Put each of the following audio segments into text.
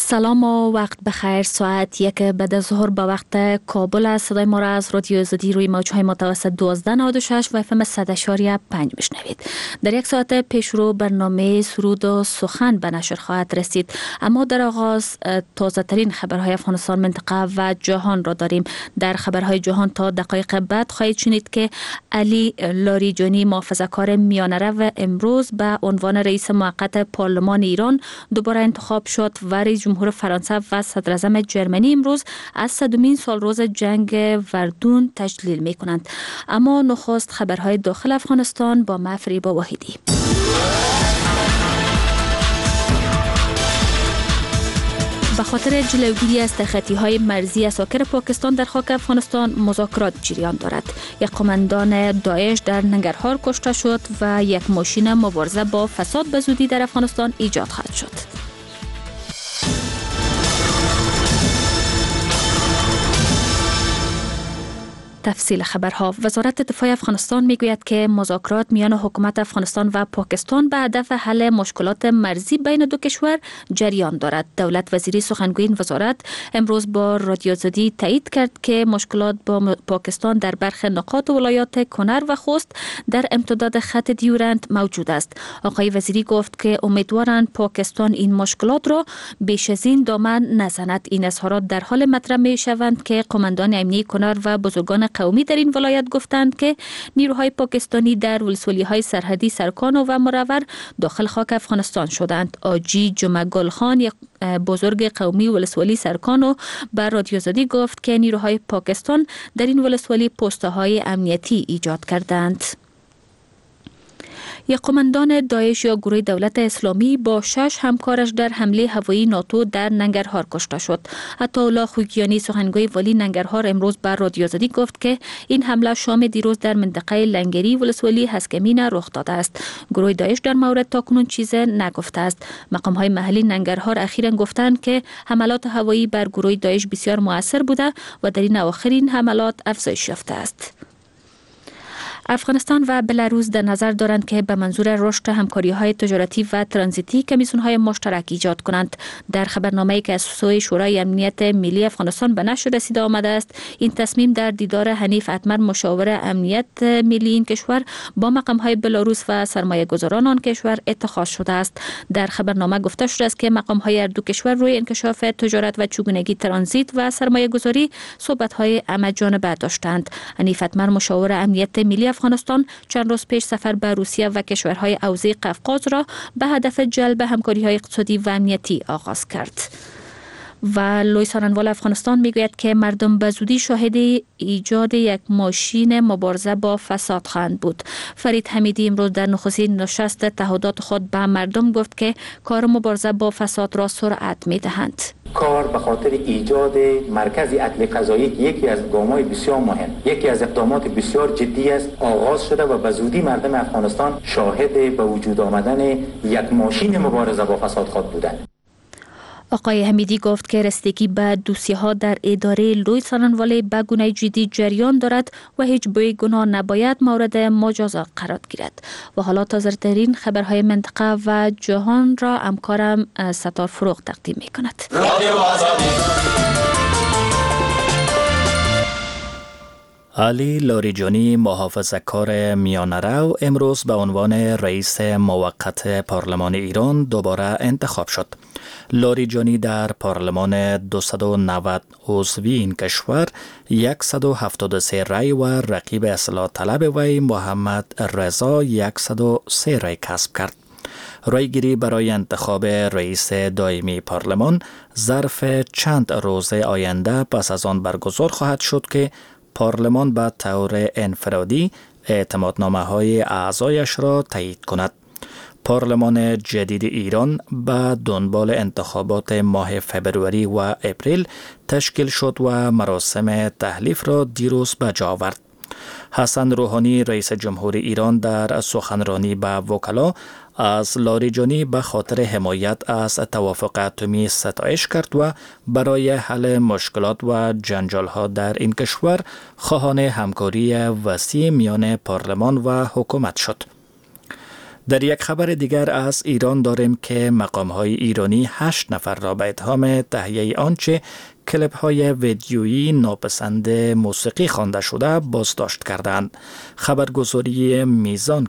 سلام و وقت بخیر. ساعت 1 بعد از ظهر به وقت کابل است. صدای ما را از رادیو آزادی روی موج‌های متوسط 1296 و FM 100.5 بشنوید. در یک ساعت پیشرو برنامه سرود و سخن به نشر خواهد رسید. اما در آغاز تازه ترین خبرهای افغانستان، منطقه و جهان را داریم. در خبرهای جهان تا دقایق بعد خواهید شنید که علی لاریجانی، محافظه‌کار میانه‌رو، امروز به عنوان رئیس موقت پارلمان ایران دوباره انتخاب شد و رئیس جمهور فرانسه و صدر اعظم جرمنی امروز از 100مین سالروز جنگ وردون تجلیل می کنند. اما نخست خبرهای داخل افغانستان با فریبا واحدی. به خاطر جلوگیری از تخطی‌های مرزی اساکر پاکستان در خاک افغانستان مذاکرات جریان دارد. یک قماندان داعش در ننگرهار کشته شد و یک ماشین مبارزه با فساد به زودی در افغانستان ایجاد خواهد شد. تفصیل خبرها. وزارت دفاع افغانستان میگوید که مذاکرات میان حکومت افغانستان و پاکستان به هدف حل مشکلات مرزی بین دو کشور جریان دارد. دولت وزیری سخنگوی این وزارت امروز با رادیو آزادی تایید کرد که مشکلات با پاکستان در برخی نقاط ولایات کنر و خوست در امتداد خط دیورند موجود است. آقای وزیری گفت که امیدوارند پاکستان این مشکلات را بیش از این دامن نزند. این اظهارات در حال مطرح می شوند که قماندان امنیتی کنر و بزرگان قومی در این ولایت گفتند که نیروهای پاکستانی در ولسوالی‌های سرحدی سرکانو و مراور داخل خاک افغانستان شدند. آجی جمعه گل خان، یک بزرگ قومی ولسوالی سرکانو، بر رادیو آزادی گفت که نیروهای پاکستان در این ولسوالی پست‌های امنیتی ایجاد کردند. یک قماندان داعش یا گروه دولت اسلامی با 6 همکارش در حمله هوایی ناتو در ننگرهار کشته شد. عطاالله خوگیانی، سخنگوی والی ننگرهار، امروز بر رادیو آزادی گفت که این حمله شام دیروز در منطقه لنگری ولسوالی هسکمین رخ داده است. گروه داعش در مورد تاکنون چیزی نگفته است. مقام‌های محلی ننگرهار اخیراً گفتند که حملات هوایی بر گروه داعش بسیار مؤثر بوده و در این اواخر این حملات افزایش یافته است. افغانستان و بلاروس در نظر دارند که به منظور رشد همکاری‌های تجارتی و ترانزیتی کمیسیون‌های مشترک ایجاد کنند. در خبرنامه‌ای که از سوی شورای امنیت ملی افغانستان به نشر رسیده آمده است، این تصمیم در دیدار حنیف اتمر، مشاور امنیت ملی این کشور، با مقام‌های بلاروس و سرمایه‌گذاران آن کشور اتخاذ شده است. در خبرنامه گفته شده است که مقام‌های هر دو کشور روی انکشاف تجارت و چگونگی ترانزیت و سرمایه‌گذاری صحبت‌های همه‌جانبه داشتند. حنیف اتمر، مشاور امنیت ملی افغانستان، چند روز پیش سفر به روسیه و کشورهای حوزه قفقاز را به هدف جلب همکاری‌های اقتصادی و امنیتی آغاز کرد. و لوی سارنوال افغانستان میگوید که مردم به زودی شاهد ایجاد یک ماشین مبارزه با فساد خواهند بود. فرید حمیدی امروز در نخستین نشست تعهدات خود به مردم گفت که کار مبارزه با فساد را سرعت میدهند. کار به خاطر ایجاد مرکز عدل قضایی که یکی از گام‌های بسیار مهم، یکی از اقدامات بسیار جدی است، آغاز شده و به زودی مردم افغانستان شاهد به وجود آمدن یک ماشین مبارزه با فساد خواهد بودند. آقای حمیدی گفت که رسیدگی به دوسیه‌ها در اداره لوی سارنواله به گونه جدی جریان دارد و هیچ بوی گناه نباید مورد مجازات قرار گیرد. و حالا تازه‌ترین خبرهای منطقه و جهان را همکارم ستار فروغ تقدیم می‌کند. علی لاریجانی، محافظه‌کار میانه‌رو، امروز به عنوان رئیس موقت پارلمان ایران دوباره انتخاب شد. لاریجانی در پارلمان 290 عضوی این کشور 173 رای و رقیب اصلاح طلب وی محمد رضا 103 رای کسب کرد. رایگیری برای انتخاب رئیس دائمی پارلمان ظرف چند روز آینده پس از آن برگزار خواهد شد که پارلمان به طور انفرادی اعتمادنامه‌های اعضایش را تایید کند. پارلمان جدید ایران به دنبال انتخابات ماه فبروری و اپریل تشکیل شد و مراسم تحلیف را دیروز به جا آورد. حسن روحانی، رئیس جمهور ایران، در سخنرانی به وکلا از لاریجانی به خاطر حمایت از توافق اتمی ستایش کرد و برای حل مشکلات و جنجال‌ها در این کشور خواهان همکاری وسیع میان پارلمان و حکومت شد. در یک خبر دیگر از ایران داریم که مقام‌های ایرانی 8 نفر را به اتهام تهیه آنچه کلیپ‌های ویدیویی ناپسند موسیقی خوانده شده بازداشت کردند. خبرگزاری میزان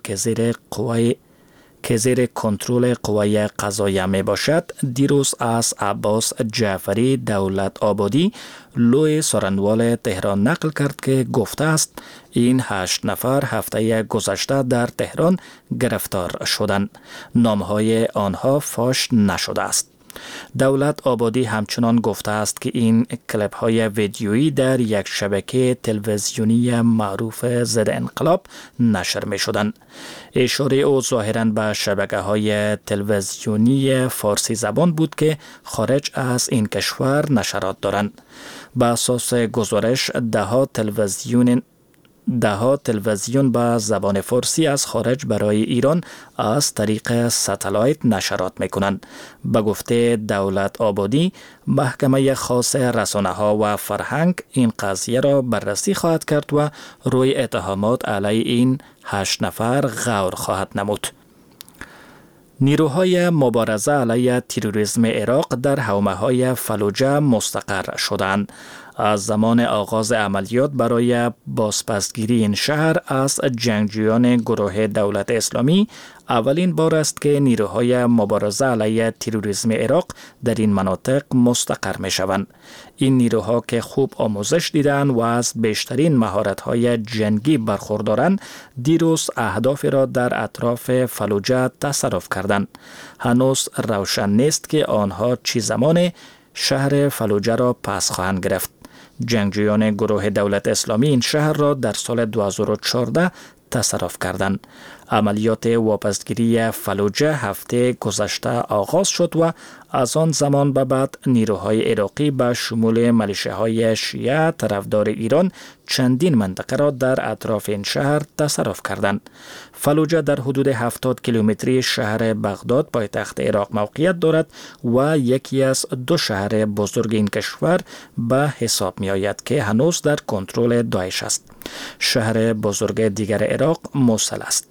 که زیر کنترل قوای قضاییه می باشد دیروز از عباس جعفری دولت آبادی لوی سارنوال تهران نقل کرد که گفته است این 8 نفر هفته گذشته در تهران گرفتار شدند. نامهای آنها فاش نشده است. دولت آبادی همچنان گفته است که این کلیپ های ویدیویی در یک شبکه تلویزیونی معروف ضد انقلاب نشر می شدند. اشاره او ظاهراً به شبکه های تلویزیونی فارسی زبان بود که خارج از این کشور نشرات دارند. به اساس گزارش دهها تلویزیون به زبان فارسی از خارج برای ایران از طریق ستلایت نشرات میکنند. به گفته دولت آبادی، محکمه خاص رسانه ها و فرهنگ این قضیه را بررسی خواهد کرد و روی اتهامات علیه این 8 نفر غور خواهد نمود. نیروهای مبارزه علیه تروریسم عراق در حومه‌های فلوجه مستقر شدند. از زمان آغاز عملیات برای بازپسگیری این شهر از جنگجویان گروه دولت اسلامی اولین بار است که نیروهای مبارزه علیه تروریسم عراق در این مناطق مستقر می شوند. این نیروها که خوب آموزش دیدند و از بیشترین مهارت‌های جنگی برخوردارند، دیروز اهداف را در اطراف فلوجه تصرف کردند. هنوز روشن نیست که آنها چه زمان شهر فلوجه را پس خواهند گرفت. جنگجویان گروه دولت اسلامی این شهر را در سال 2014 تصرف کردند. عملیات واپسگیری فلوجه هفته گذشته آغاز شد و از آن زمان به بعد نیروهای عراقی به شمول ملیشه‌های شیعه طرفدار ایران چندین منطقه را در اطراف این شهر تصرف کردند. فلوجه در حدود 70 کیلومتری شهر بغداد پایتخت عراق موقعیت دارد و یکی از 2 شهر بزرگ این کشور به حساب می آید که هنوز در کنترل داعش است. شهر بزرگ دیگر عراق موصل است.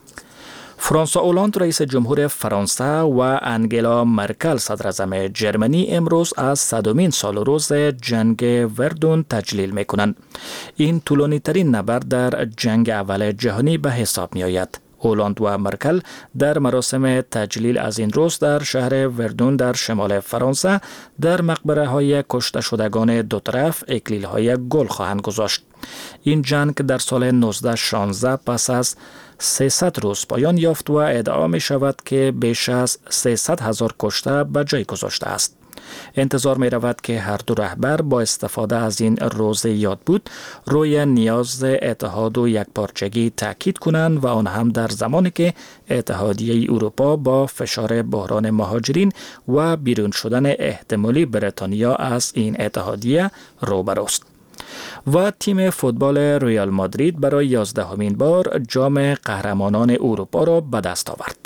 فرانسوا اولاند رئیس جمهور فرانسه و انگلا مرکل صدر اعظم جرمنی امروز از 100مین سال روز جنگ وردون تجلیل می کنند. این طولانی ترین نبرد در جنگ اول جهانی به حساب می آید. اولاند و مرکل در مراسم تجلیل از این روز در شهر وردون در شمال فرانسه در مقبره های کشته شدگان دو طرف اکلیل های گل خواهند گذاشت. این جنگ در سال 1916 پس از 300 روز پایان یافت و ادعا می شود که بیش از 300,000 کشته به جای گذاشته است. انتظار می رود که هر دو رهبر با استفاده از این روز یاد بود روی نیاز اتحاد و یکپارچگی تاکید کنند و آن هم در زمانی که اتحادیه اروپا با فشار بحران مهاجرین و بیرون شدن احتمالی بریتانیا از این اتحادیه روبروست. و تیم فوتبال ریال مادرید برای 11مین بار جام قهرمانان اروپا را به دست آورد.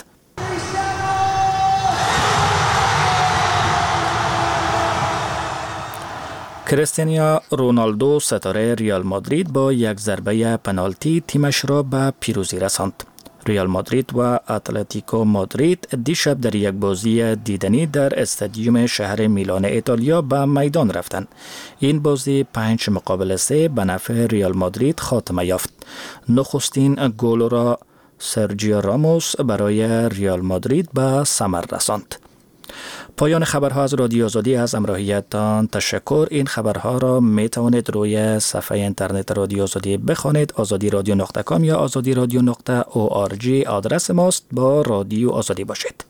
کریستیانو رونالدو ستاره ریال مادرید با یک ضربه پنالتی تیمش را به پیروزی رساند. ریال مادرید و اتلتیکو مادرید دیشب در یک بازی دیدنی در استادیوم شهر میلان ایتالیا به میدان رفتند. این بازی 5-3 به نفع ریال مادرید خاتمه یافت. نخستین گل را سرجیو راموس برای ریال مادرید به ثمر رساند. پایان خبرها از رادیو آزادی. از همراهیتان تشکر. این خبرها را می توانید روی صفحه اینترنت رادیو آزادی بخوانید. azadiradyo.com یا azadiradyo.org آدرس ماست. با رادیو آزادی باشید.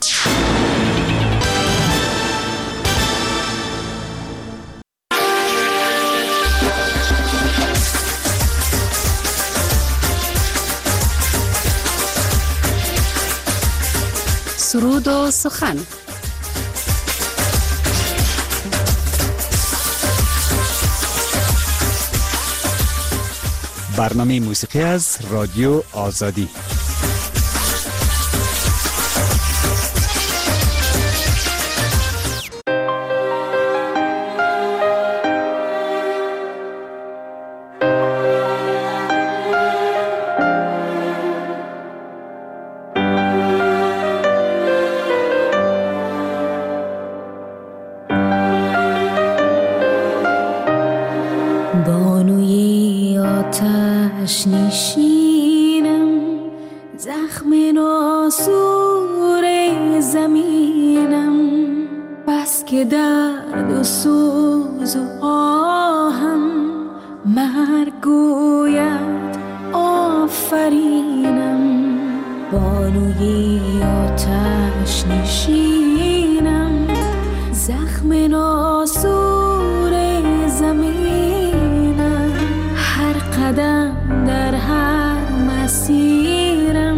سرود و سخن. برنامه موسیقی از رادیو آزادی. آتش نشینم، زخم ناسور زمینم، بس که درد و سوز و آهم مرگ گوید آفرینم. بانوی آتش نشینم، زخم ناسور زمینم، هر قدم در هر مسیرم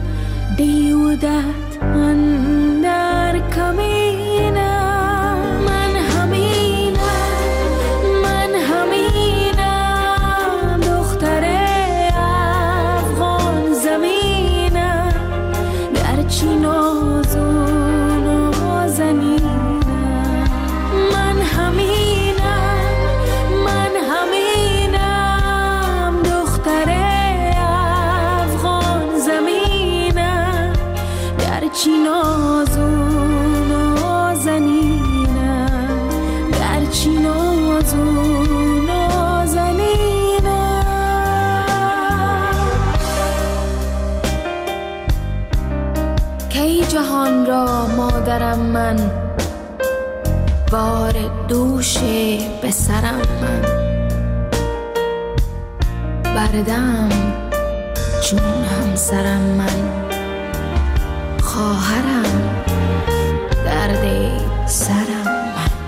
دیودت اندر کمینم. من همینم دختر افغان زمینم، گرچه ناز و نازنینم. من همینم دختر افغان زمینم، گرچه ناز و نازنینم، گرچه ناز و نازنینم. کی جهان را مادرم من، بار دوش به سرم من، بردم چون همسرم من، خواهرم درد سرم من.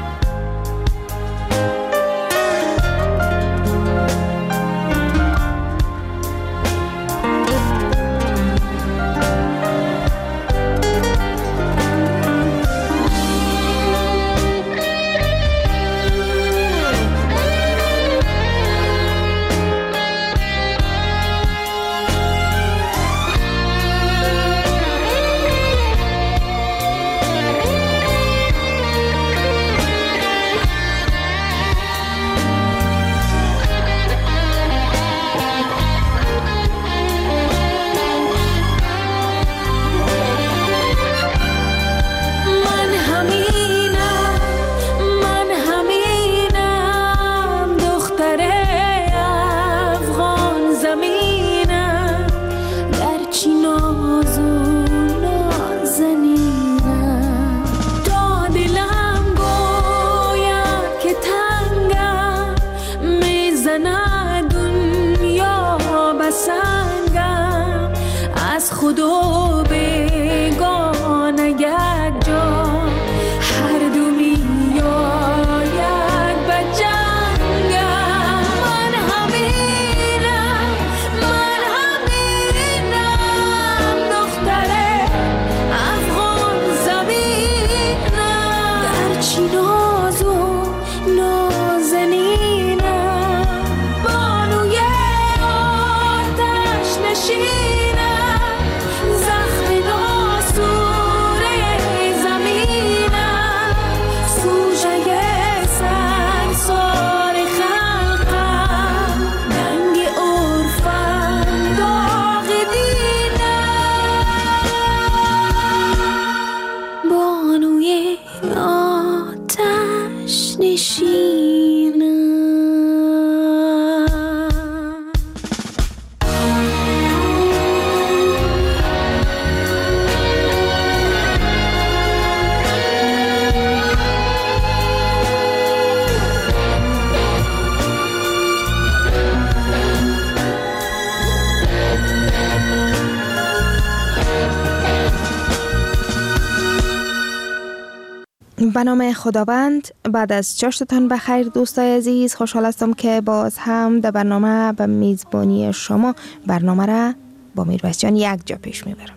به نام خداوند. بعد از چاشتتان بخیر دوستای عزیز، خوشحال هستم که باز هم در برنامه به میزبانی شما برنامه را با میرویس جان یک جا پیش میبرم.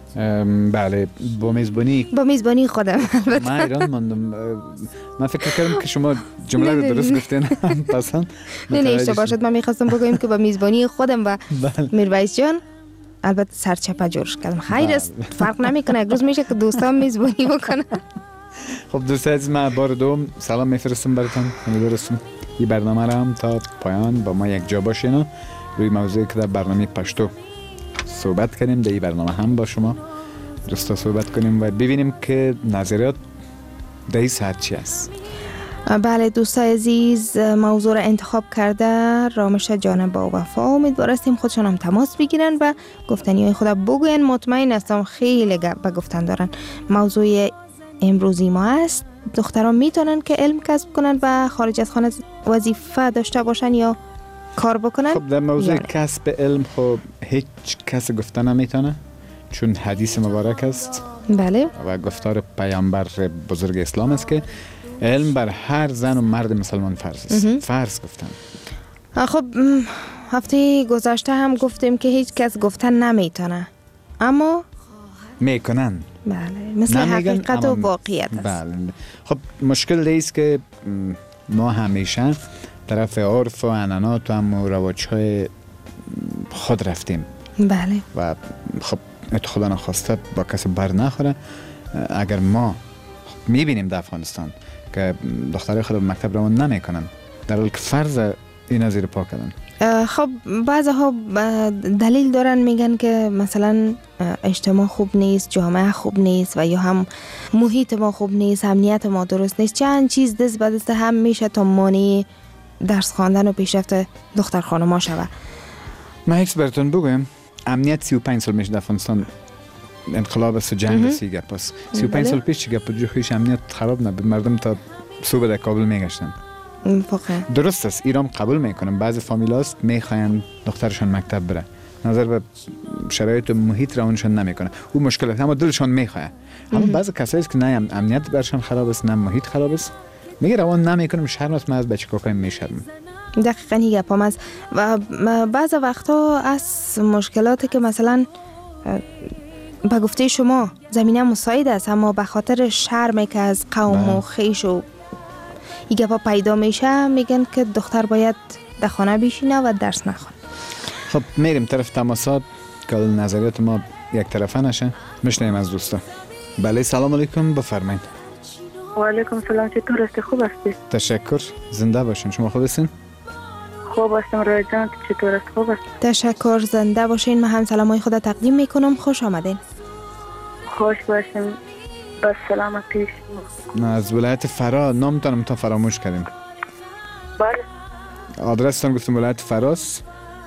بله، با میزبانی خودم. من ایران ماندم. من فکر کردم که شما جمله رو درست گفتین. پسند نه اشتباه، من میخواستم بگویم که با میزبانی خودم و میرویس جان، البته سرچپه جورش کردم. خیر است، فرق نمیکنه، یک روز میشه که دوستان میزبانی بکنن. خب دوستان عزیز، من بار دوم سلام میفرستم براتون. امیدوارم این برنامه را هم تا پایان با ما یک جا باشین و روی موضوعی که در برنامه پشتو صحبت کنیم، در این برنامه هم با شما دوستا صحبت کنیم و ببینیم که نظریات در این ساعت چی است. بله دوستای عزیز، موضوع را انتخاب کرده رامش جان با وفا. امیدوار هستیم خودشان هم تماس بگیرن و گفتنی های خود بگوین. مطمئن هستم خیلی به گفتن دارن. موضوع امروزی ما است دختران میتونن که علم کسب کنن و خارج از خانه وظیفه داشته باشن یا کار بکنن. خب در موضوع کسب علم خب هیچ کس گفتن نمیتونه، چون حدیث مبارک است بله و گفتار پیامبر بزرگ اسلام است که علم بر هر زن و مرد مسلمان فرض است. فرض گفتن. خب هفته گذشته هم گفتیم که هیچ کس گفتن نمیتونه اما میکنن. بله مثل حقیقت و واقعیت است. بله. خب مشکل ایست که ما همیشه طرف عرف و عنعنات و رواج‌های خود رفتیم. بله. و خب خدا نخواسته با کسی بر نخوره. اگر ما میبینیم در افغانستان که دخترای خود به مکتب روان نمیکنن در حالی که فرض این زیر پا کردن. خب بعضها دلیل دارن میگن که مثلا اجتماع خوب نیست، جامعه خوب نیست و یا هم محیط ما خوب نیست، امنیت ما درست نیست. چند چیز دست به دست هم میشه تا مانع درس خواندن و پیشرفت دختر خانما شود. من هیچ براتون بگویم امنیت 35 سال میشه در افغانستان انقلاب است و جنگ است. گپ است 35 سال پیش چه گپ بود؟ خویش امنیت خراب نبود، مردم تا صبح در کابل میگشتن. درست است ایران قبول میکنم بعضی فامیلاست میخواین دخترشون مکتب بره، نظر به شرایط محیط روانشون نمیکنه، او مشکل است اما دلشون میخواد. اما بعضی کسایی که نه امنیت برشون خراب است نه محیط خراب است میگه روان نمیکنم، شرم است، من از بچه کوکای میشرم. دقیقاً این گپام است. و بعضی وقتا از مشکلاتی که مثلا به گفته شما زمینه مساعد است اما به خاطر شرمی که از قوم و خیش و این گپا پیدا میشه میگن که دختر باید در خانه بشینه و درس نخونه. خب میریم طرف تماسات که نظریات ما یک طرفه نشه. میشنیم از دوستا. بله سلام علیکم، بفرمایید. و علیکم سلام، چطور هستی؟ خوب هستی؟ تشکر، زنده باشین. شما خوب هستین؟ خوب هستم. رای جان چطور است؟ خوب است. تشکر، زنده باشین. من هم سلامای خود تقدیم میکنم. خوش آمدین. خوش باشین. با سلامتی. از ولایت فرا نامتانم تا فراموش کردیم. بله. آدرستان گفتم ولایت فراست.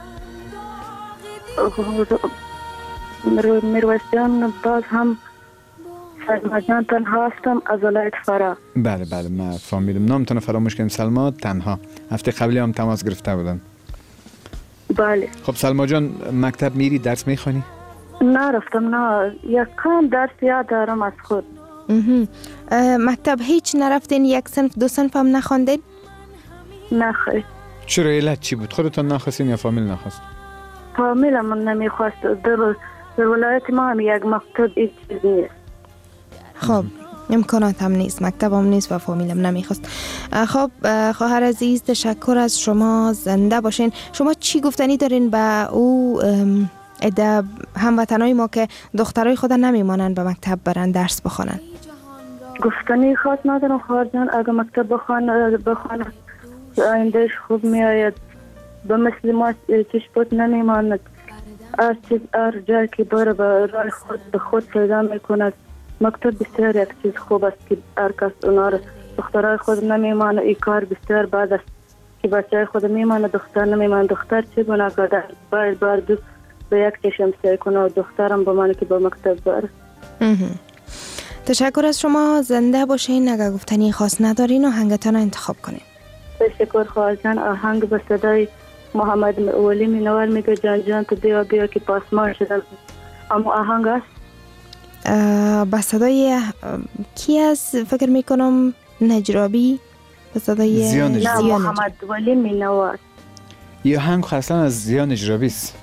میرویسیان باز هم سلما جان تنها هستم از ولایت فرا. بله بله من فهمیدم. نامتان فراموش کردیم. سلما تنها. هفته قبلی هم تماس گرفته بودن. بله. خب سلما جان مکتب میری درس میخوانی؟ نرفتم، نه یک کم درس یاد دارم از خود. مکتب هیچ نرفتین؟ یک صنف دو صنف هم نخواندین؟ نه خیر. چرا علت چی بود؟ خودتون نخواستین یا فامیل نخواست؟ فامیل من نمیخواست. در ولایت ما هم یک مکتب هیچ چیز نیست. خب امکانات هم نیست، مکتب هم نیست و فامیلم نمیخواست. خب خواهر عزیز تشکر از شما، زنده باشین. شما چی گفتنی دارین به او ادب هموطنای ما که دخترای خود نمیمانن به مکتب برن درس بخونن؟ گفتنی خاص ندارم خواهر جان. اگه مکتب بخونه آیندهش خوب میآید. به مثل ما چشپوت نمیماند. هر جای که بره به راه خود به خود پیدا میکند. مکتب بسیار یک چیز خوب است که هر کس اونا رو دخترای خود نمیمانه. این کار بسیار بد است که بچه خود میمانه دختر نمیمانه. دختر چه گناه کرده؟ باید دو به یک چشم سعی کنه و دخترم بمانه که به مکتب بره. تشکر از شما، زنده باشین. اگر گفتنی خاص ندارین آهنگتان انتخاب کنین. تشکر خواهر جان. آهنگ به صدای محمد ولی مینوال میگه جان جان تو بیا بیا که پاسمان شدم. اما آهنگ است به صدای کی است؟ فکر میکنم نجرابی. به صدای زیان نجرابی. محمد ولی مینوال. یه آهنگ خاصا از زیان نجرابی است.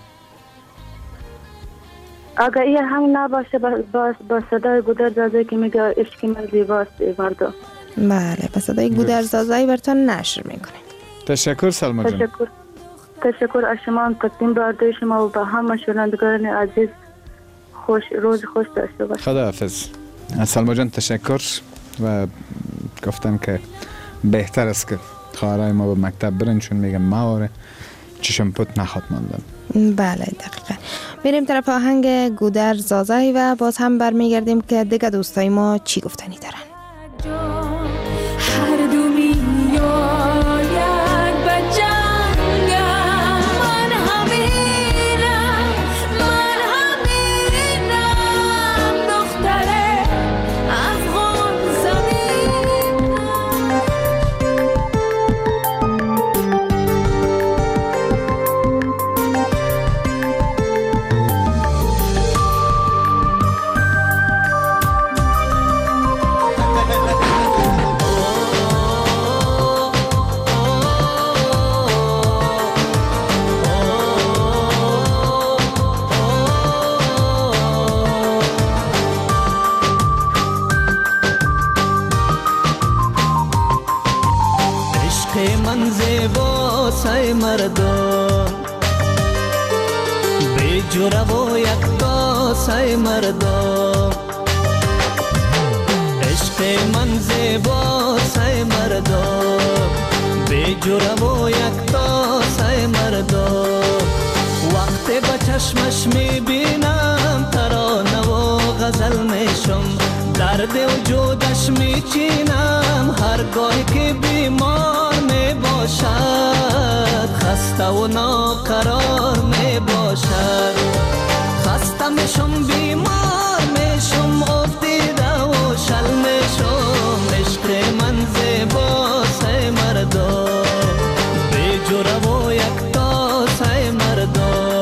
اگر این آهنگ نباشه با صدای گودرزازی که میگه عشق من زیباست مردم. بله به صدای گودرزازی براتون نشر میکنه. تشکر سلما جان. تشکر از شما هم تقدیم به عرض شما و به همه شنوندگان عزیز. روز خوش داشته باشید. خدا حافظ. سلما جان تشکر و گفتم که بهتر است که خواهرای ما به مکتب برن چون میگم مواره چشم پوت نخواد ماندن. بله دقیقا. میریم طرف آهنگ گودر زازای و باز هم برمیگردیم که دیگه دوستای ما چی گفتنی دارن. هر دو من زیبا سای مردم بی جوره و یکتا سای مردم عشق من زیبا سای مردم بی جوره و یکتا سای مردم وقتی با چشمش میبینم ترانه و غزل میشم درد وجودش میچینم هرگاهی که بیمار میباشد خسته و ناقرار میباشد خسته میشم بیمار میشم افتیده و شل میشم عشق من زیبا سای مردم بی جوره و یکتا سای مردم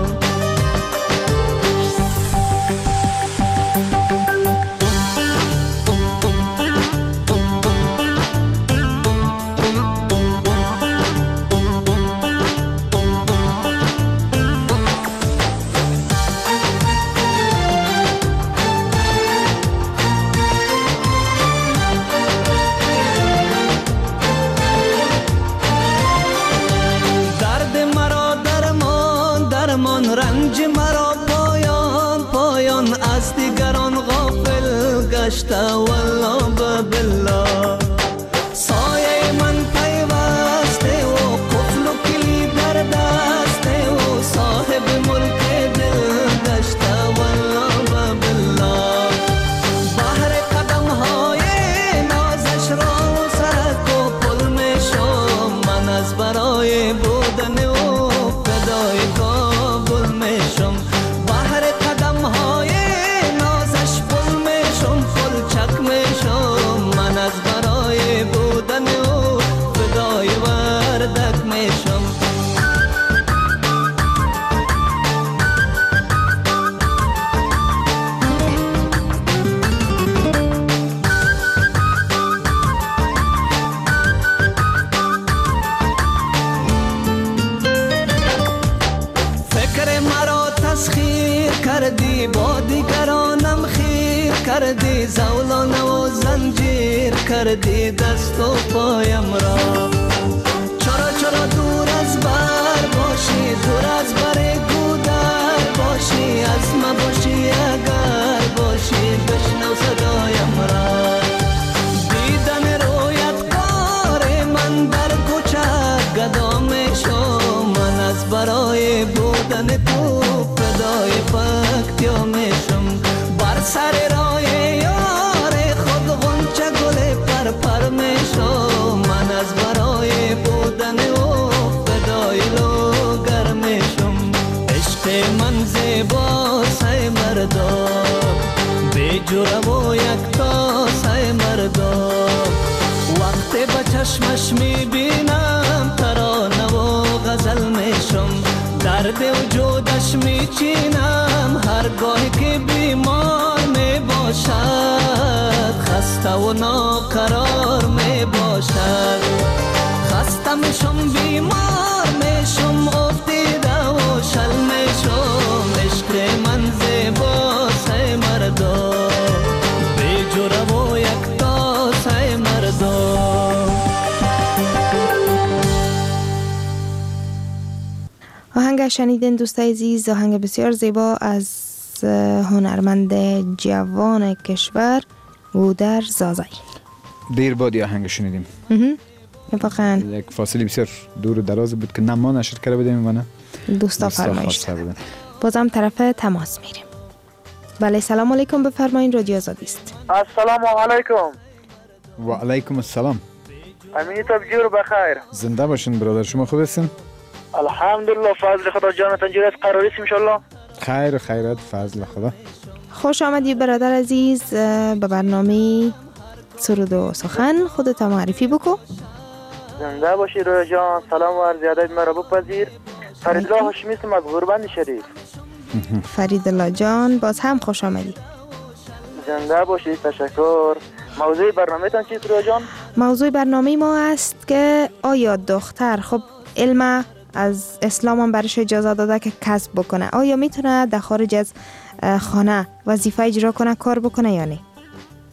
رنج مرا پایان پایان از دیگران غافل گشته والله بالله سایه من پیوسته و قفل و کلی در دسته و صاحب ملک دل گشته والله بالله بحر قدم های نازش را سرک و پل میشم من از برای بودن و فدای کابل میشم بحر قدم های نازش پل میشم پل چک میشم من از برای بودن و فدای وردک میشم تسخیر کردی با دیگرانم خیر کردی زولانه و زنجیر کردی دست و پایم را چرا چرا دور از بر باشی دور از بر گودر باشی از ما باشی اگر باشی بشنو صدایم را دیدن رویت کار من در کوچه گدا میشم من از برای بودن تو فدای پکتیا میشم بر سر راه یار خود غنچه گل پر پر میشم من از برای بودن و فدای لوگر میشم عشق من زیبا سای مردم بی جوره و یکتا سای مردم وقتی با چشمش میبینم ترانه و غزل میشم درد وجودش میچینم هرگاهی که بیمار میباشد خسته و ناقرار میباشد خسته میشم بیمار میشم افتیده و شل میشم عشق من زیبا سای مردم بی جوره و یکتا سای مردم آهنگ شنیدین دوستای عزیز آهنگ بسیار زیبا از هنرمند جوان کشور گودر زازای دیر بادی آهنگ شنیدیم واقعا یک فاصله بسیار دور و دراز بود که نه ما نشر کرده بودیم و نه دوستا فرمایش بودن. بازم طرف تماس میریم. بله سلام علیکم بفرمایین رادیو آزادی است. السلام علیکم. و علیکم السلام. امینی تبجیر بخیر. زنده باشین برادر شما خوب هستین؟ الحمدلله فضل خدا جانتان جوریت قراری است انشالله. خیر و خیرات فضل خدا. خوش آمدی برادر عزیز به برنامه سرود و سخن. خودت معرفی بکو. زنده باشی رویا جان. سلام و عرض ادب مرا بپذیر. فریدالله هاشمی هستم از غوربند شریف. فریدالله جان باز هم خوش آمدی. زنده باشی. تشکر. موضوع برنامه تان چیست رویا جان؟ موضوع برنامه ما است که آیا دختر خب علم از اسلام هم برش اجازه داده که کسب بکنه، آیا میتونه در خارج از خانه وظیفه اجرا کنه، کار بکنه یا نه؟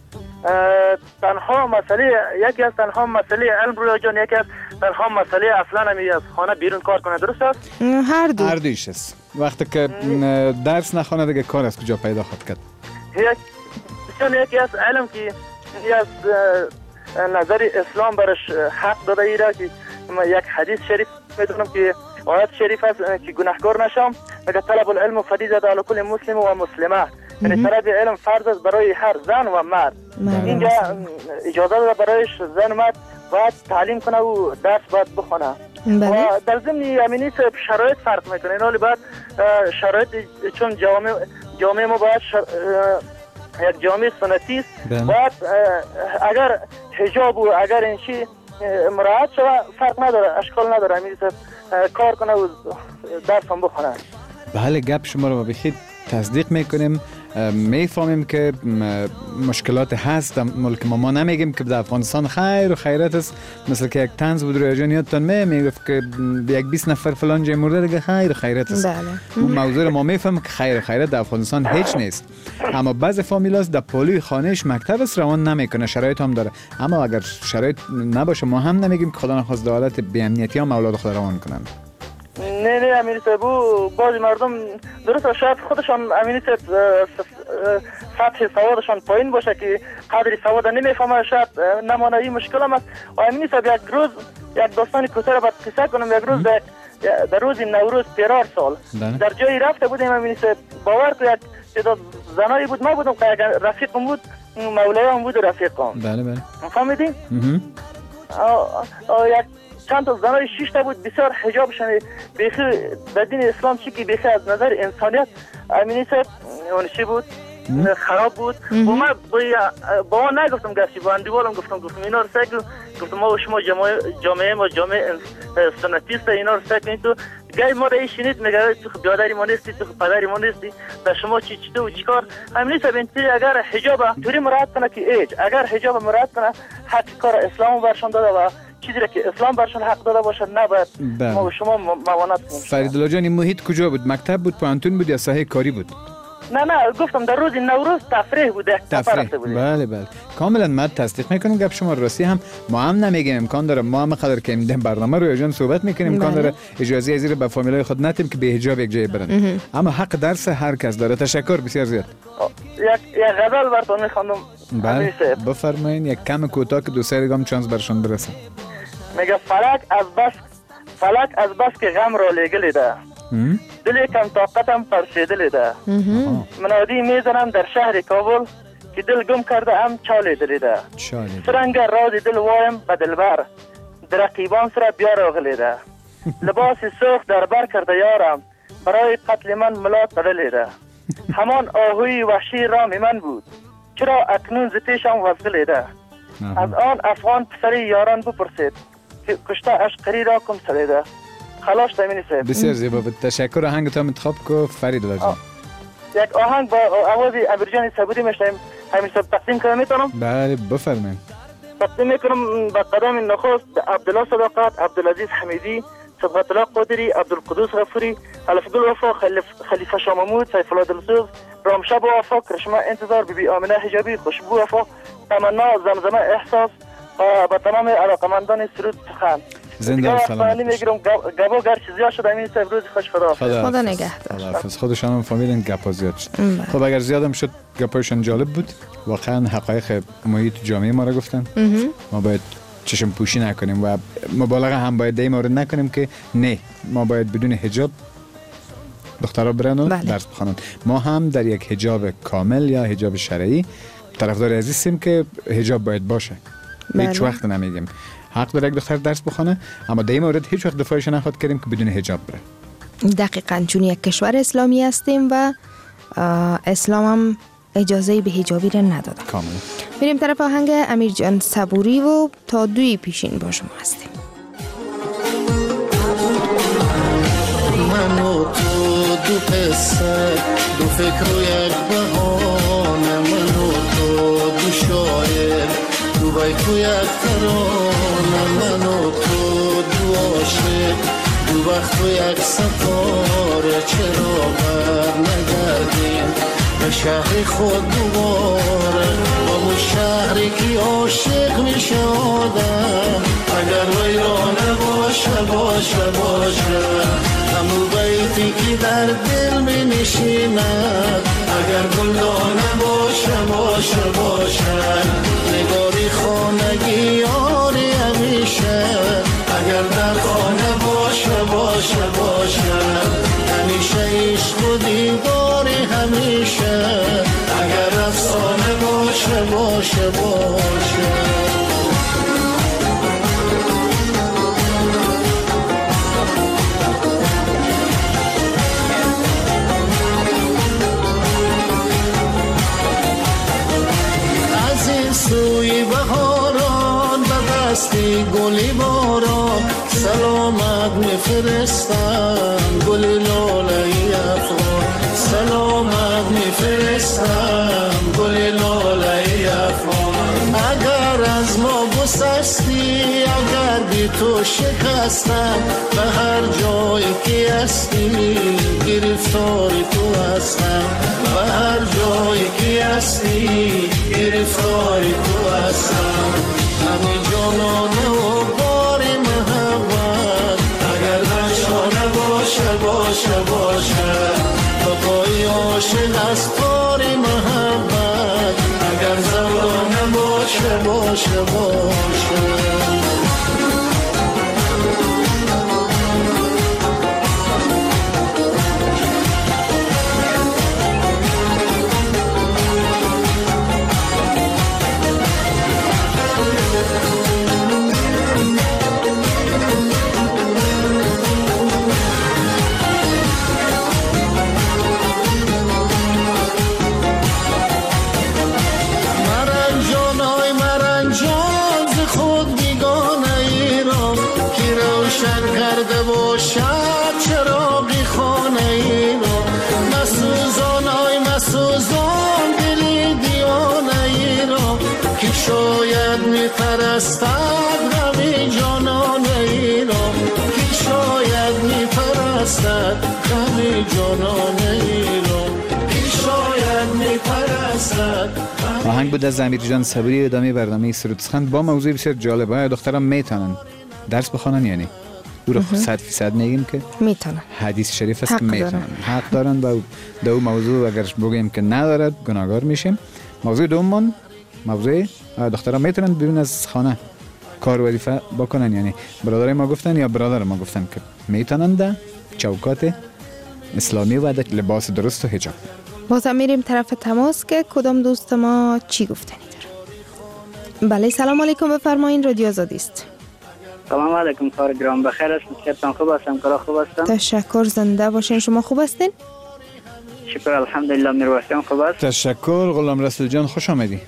تنها مسئله یکی از تنها مسئله علم رویا جان، یکی از تنها مسئله اصلا همی از خانه بیرون کار کنه، درست است؟ هر دویش است. وقتی که درس نخونه دیگه کار از کجا پیدا خود کرد؟ یکی از علم که از نظر اسلام برش حق داده ایره که یک حدیث شریف میدونم که آیت شریف است که گناهکار نشم، مگر طلب العلم فریضه علی کل مسلم و مسلمه، یعنی طلب علم فرض است برای هر زن و مرد. اینجا اجازه داده برایش زن و مرد باید تعلیم کنه و درس باید بخونه. و در ضمن امینی شرایط فرق میکنه، این حالی باید شرایط چون جامعه ما باید یک جامعه سنتی است، باید اگر حجاب و اگر این چی مراعات شده فرق نداره، اشکال نداره، امینی کار کنه و درس هم بخونه. بله، گپ شما رو بخیر تصدیق میکنیم. میفهمیم که مشکلات هست در ملک ما نمیگیم که در افغانستان خیر و خیرت است، مثل که یک طنز بود روی جان یادتان میگفت که یک 20 نفر فلان جای مرده دیگه خیر و خیرت است. اون موضوع ما میفهمیم که خیر و خیرت در افغانستان هیچ نیست، اما بعض فامیلاست در پالوی خانهش مکتب است روان نمیکنه، شرایط هم داره، اما اگر شرایط نباشه ما هم نمیگیم که خدا نخواست در حالت بی امنیتی هم اولاد خود روان کنن. نه امینی صاحب، بعضی مردم درست شاید خودشان امینی صاحب سطح سوادشان پایین باشه که قدری سواد نمیفهمه، شاید نمانه این مشکل هم است. و امینی صاحب یک روز یک داستان کوتاه باید قصه کنم. یک روز در روز نوروز 13 سال در جایی رفته بودیم امینی صاحب، باور تو یک تعداد زنایی بود، ما بودم که رفیقم بود، مولایان بود رفیقم. بله بله فهمیدین؟ یک چند تا زنای 6 تا بود، بسیار حجابشون بیخی در دین اسلام چی که بیخی از نظر انسانیت امینی صاحب اون چی بود خراب بود. و من با ما نگفتم گفتی با اندیوالم گفتم اینا رو سگ گفتم ما و شما جامعه ما جامعه سنتیست، اینا رو سگ کنید. تو گاهی ما را شنید میگه تو بیادری ما نیستی، تو پدری ما نیستی، در شما چی تو و چیکار. امینی صاحب اینطوری اگر حجاب توری مراعات کنه که ایج، اگر حجاب مراعات کنه حق کار اسلام برشون داده و چیزی که اسلام برشون حق داده باشه، نباید ما و شما موانعت کنیم. فریدالله جان این محیط کجا بود؟ مکتب بود، پانتون بود یا ساحه کاری بود؟ نه گفتم در روز نوروز تفریح بوده. تفریح. بله کاملا من تصدیق میکنم گپ شما راستی. هم ما هم نمیگیم امکان داره، ما هم قدر که این برنامه روی جان صحبت میکنیم امکان داره اجازه ازیر به فامیلای خود ندیم که به حجاب یک جای برن، اما حق درس هر کس داره. تشکر بسیار زیاد. یک غزل براتون میخوانم. بله بفرمایید، یک کم کوتاه که دو سه دیگه هم چانس برشون برسه. میگه فلک از بس که غم را لگلیده، دل کم طاقتم پرسیدلی ده. منادی میزنم در شهر کابل که دل گم کرده ام چالی دلیده. سرنگ راز دل وایم به دلبر، در رقیبان سر بیا راغلی ده. لباس سرخ در بر کرده یارم، برای قتل من ملا تړلی ده. همان آهوی وحشی رام من بود، چرا اکنون ز پیشم وزغلی ده. از آن افغان پسری یاران بپرسید که کشته اشقری را کم سلیده. خلاص تامینی صاحب بسیار زیبا بود. تشکر. آهنگ تو انتخاب کو فریدالله جان. یک آهنگ با آواز ابرجان صبوری میشنیم، همین صاحب تقدیم کنم میتونم؟ بله بفرمایید. تقدیم میکنم به قدم نخست عبدالله صداقت، عبدالعزیز حمیدی، صبغت الله قادری، عبدالقدوس غفوری، الفگل وفا، خلیفه شاه محمود، سیف الله دلسوز، رامشب وفا، کرشمه انتظار، بیبی آمنه حجابی، خوشبو وفا، تمنا، زمزمه احساس و به تمام علاقمندان سرود سخن. زنده و سلامت میگیرم. گپا گرچه زیاد شد امین صاحب، روز خوش. خدا نگهدار. خودشان هم فهمیدن گپا زیاد شد. خب اگر زیادم شد گپایشان جالب بود، واقعا حقایق محیط جامعه ما را گفتن. ما باید چشم پوشی نکنیم و مبالغه هم باید در این مورد نکنیم که نه ما باید بدون حجاب دخترها برن و درس بخوانند. ما هم در یک حجاب کامل یا حجاب شرعی طرفدار عزیزیم که حجاب باید باشه. هیچ وقت نمیگیم حق داره یک دختر درس بخونه، اما در این مورد هیچ وقت دفاعش نخواد کردیم که بدون حجاب بره. دقیقاً، چون یک کشور اسلامی هستیم و اسلام هم اجازه به حجابی را نداده. کاملا. میریم طرف آهنگ امیر جان صبوری و تا دوی پیشین با شما هستیم. من و تو دو پسر، دو فکر و یک بهانه، من و تو دو شاعر، دو بیت و یک ترانه، من و تو دو عاشق، دو وقت و یک ستاره، چرا بر نگردیم به شهر خود دوباره. شهری که عاشق می شدم اگر ویرانه باشه همون بیتی که در دل می نشیند اگر گلدانه باشه نگاری خانگی یاری همیشه اگر در خانه باشه همیشه عشق و دیداری همیشه اگر افسانه باشه سوی بهاران به دستی گلی باران سلامت میفرستم گل لاله افغان سلامت میفرستم گل لاله افغان اگر از ما گسستی اگر بی تو شکستم به هر جایی که هستی گرفتاری تو هستم به هر جایی که هستی گرفتاری تو هستم همه جانانه و بار محبت اگر نشانه باشه بقای عاشق از کار محبت اگر زولانه باشه شاید میپرستد غم جانانه ای را که شاید میپرستد غم جانانه ای را که شاید میپرستد. آهنگ بود از امیر جان صبری. ادامه برنامه سرود سخن با موضوع بسیار جالب. آیا دختران میتونن درس بخونن یعنی؟ او را 100% میگیم که میتونن. حدیث شریف است که میتونن، حق دارن. و دو موضوع اگر بگیم که ندارد گناهگار میشیم. موضوع دوم موضوع دختران میتونن بیرون از خانه کار وظیفه بکنن، یعنی برادر ما گفتن یا برادر ما گفتن که میتونن در چوکات اسلامی و در لباس درست و حجاب. باز میریم طرف تماس که کدام دوست ما چی گفتنی داره. بله سلام علیکم، بفرمایین. رادیو آزادی است. سلام علیکم، کار گرام بخیر است. متشکرم. خوب هستم، کار خوب هستم. تشکر، زنده باشین. شما خوب هستین؟ شکر الحمدلله. میروسیم خوب است. تشکر. غلام رسول جان خوش آمدی.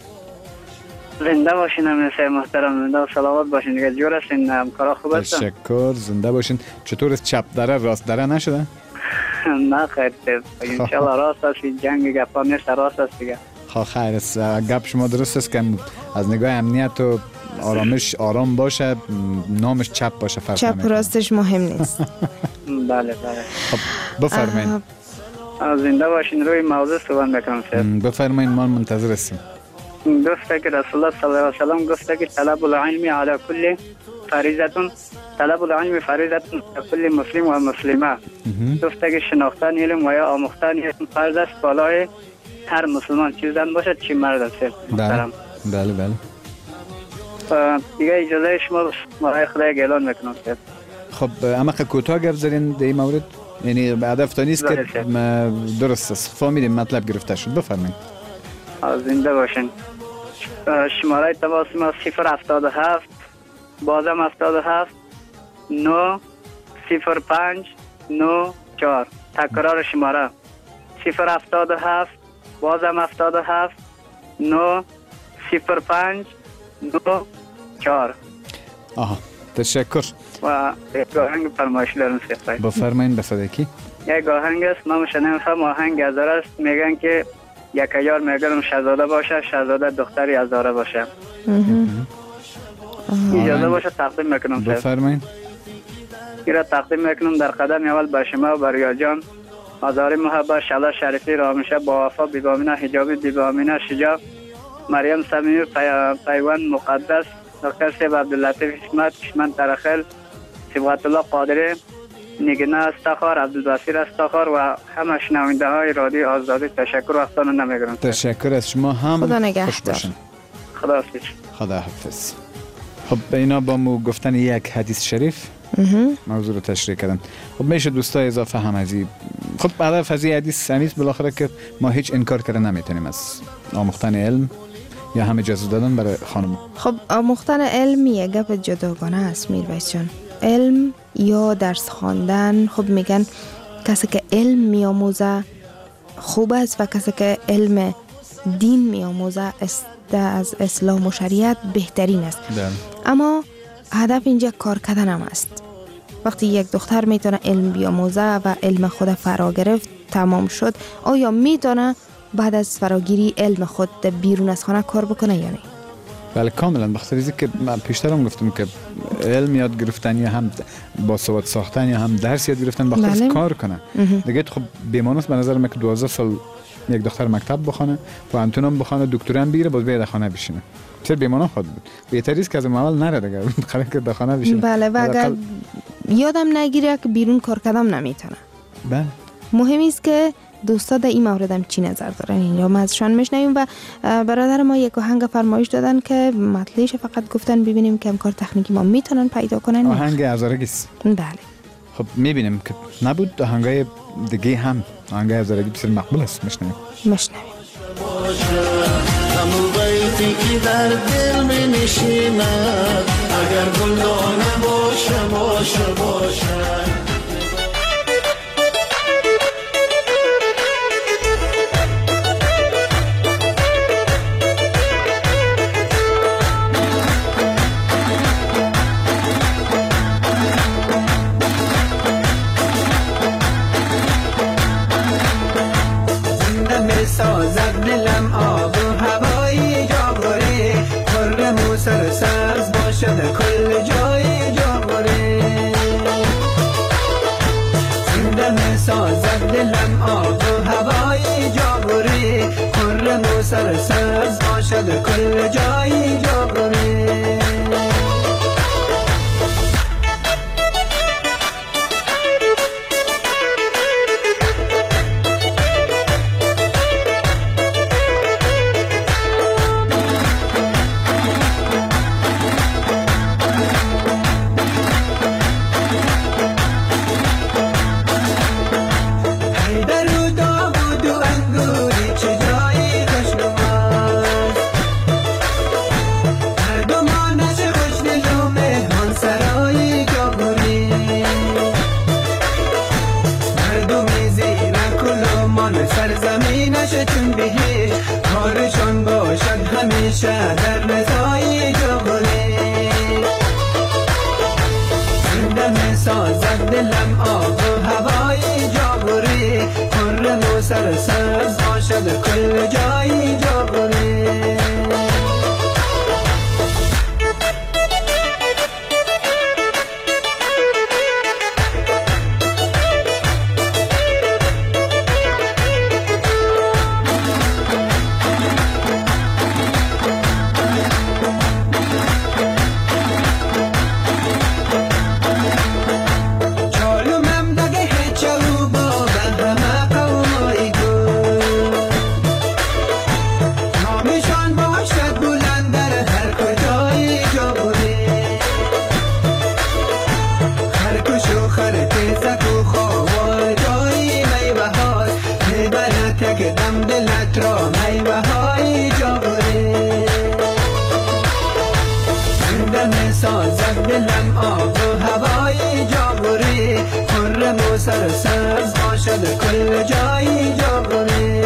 زنده باشین امیر محترم، زنده و سلامت باشین. دیگه جور هستین، کارا خوب هستن. تشکر، زنده باشین. چطور است؟ چپ دره راست دره نشده؟ نه خیر، ان شاء الله راست است. جنگ گپا نیست، راست است دیگه. خیر است. گپ شما درست است که از نگاه امنیت و آرامش آرام باشه، نامش چپ باشه، فرق چپ راستش مهم نیست. بله. خب بفرمایید. زنده باشین. روی موضوع صحبت میکنم. بفرمایید، ما منتظر هستیم. گفته که رسول الله صلی الله علیه و سلم گفته که طلب العلم علی کل فریضه، طلب العلم فریضه علی کل مسلم و مسلمه. گفته که شناختن علم و یا آموختن علم فرض است بالای هر مسلمان، چه زن باشد چه مرد است. بله. دیگه اجازه شما برای خدا اعلان میکنم. خب اما کوتاه گپ زدین در این مورد، یعنی هدف تا نیست که درست است. فهمیدیم، مطلب گرفته شد. بفرمایید. زنده باشین. شماره تماس ما 077 بازم 77 9 05 94. تکرار شماره 077 بازم 77 9 05 94. آها، تشکر. و یک آهنگ فرمایش دارم سیخواه. بفرمایید بصدقی. یک آهنگ است، من شنیدم آهنگ از است. میگن که یک یار میگرم شهزاده باشه، شهزاده دختری هزاره باشه. اجازه باشه تقدیم میکنم. بفرمایید. این را تقدیم میکنم در قدم اول به شما و بریا جان. مزار محبت شلا شریفی رامشه با وفا بیبامینه حجابی بیبامینه شجاع مریم صمیمی پیوند مقدس دکتر سیب عبداللطیف حشمت کشمن ترخل صبغت الله قادری نگینه استخار عبدالبصیر استخار و همه شنونده های رادیو آزادی تشکر وقتانو نمیگیرم. تشکر از شما هم. خدا نگهدار. خدا حافظ. خدا حافظ. خب اینا با مو گفتن یک حدیث شریف موضوع رو تشریح کردن. خب میشه دوستای اضافه هم از این خب هدف از این حدیث همیست بالاخره که ما هیچ انکار کردن نمیتونیم از آموختن علم یا هم اجازه دادن برای خانم. خب آموختن علم یک گپ جداگانه است میرویس جان. علم یا درس خواندن خب میگن کسی که علم میآموزه خوب است و کسی که علم دین میآموزه از اسلام و شریعت بهترین است. اما هدف اینجا کار کردن هم است. وقتی یک دختر میتونه علم بیاموزه و علم خود فرا گرفت تمام شد، آیا میتونه بعد از فراگیری علم خود بیرون از خانه کار بکنه یا نه؟ بله کاملا. بخاطر که من پیشترم گفتم که علم یاد گرفتن یا هم باسواد ساختن یا هم درس یاد گرفتن بخاطر کار کنه. دیگه خب بیمانوس به نظر من که 12 سال یک دختر مکتب بخونه، پانتون هم بخونه، دکترا بگیره، باز بیاد خانه بشینه. چرا بیمانه خود بود؟ بهتری است که از اول نره دیگه، خاله که در خانه بشینه. بله و اگر یادم نگیره که بیرون کار کردم نمیتونه. بله. مهم است که دوستا در این مورد هم چی نظر دارن اینجا ما ازشان میشنویم و برادر ما یک آهنگ فرمایش دادن که مطلعش فقط گفتن ببینیم که امکان تکنیکی ما میتونن پیدا کنن. آهنگ هزارگیست. بله. خب میبینیم که نبود آهنگای دیگه هم آهنگ هزارگی بسیار مقبول است. میشنویم. همون بیتی که در دل می نشیند اگر گلدانه باشه باشه باشه. سازد دلم آب و هوایی جاغوری پر موسر سبز باشد کل جای جاغوری زنده می سازد دلم آب و هوایی جاغوری پر موسر سبز باشد کل جای جاغوری. همیشه در رضای جاغوری زنده می سازد دلم آب و هوای جاغوری پر موسر سبز باشد کل جای جاغوری. دلم آب و هوای جاغوری پر موسر سبز باشد کل جای جاغوری.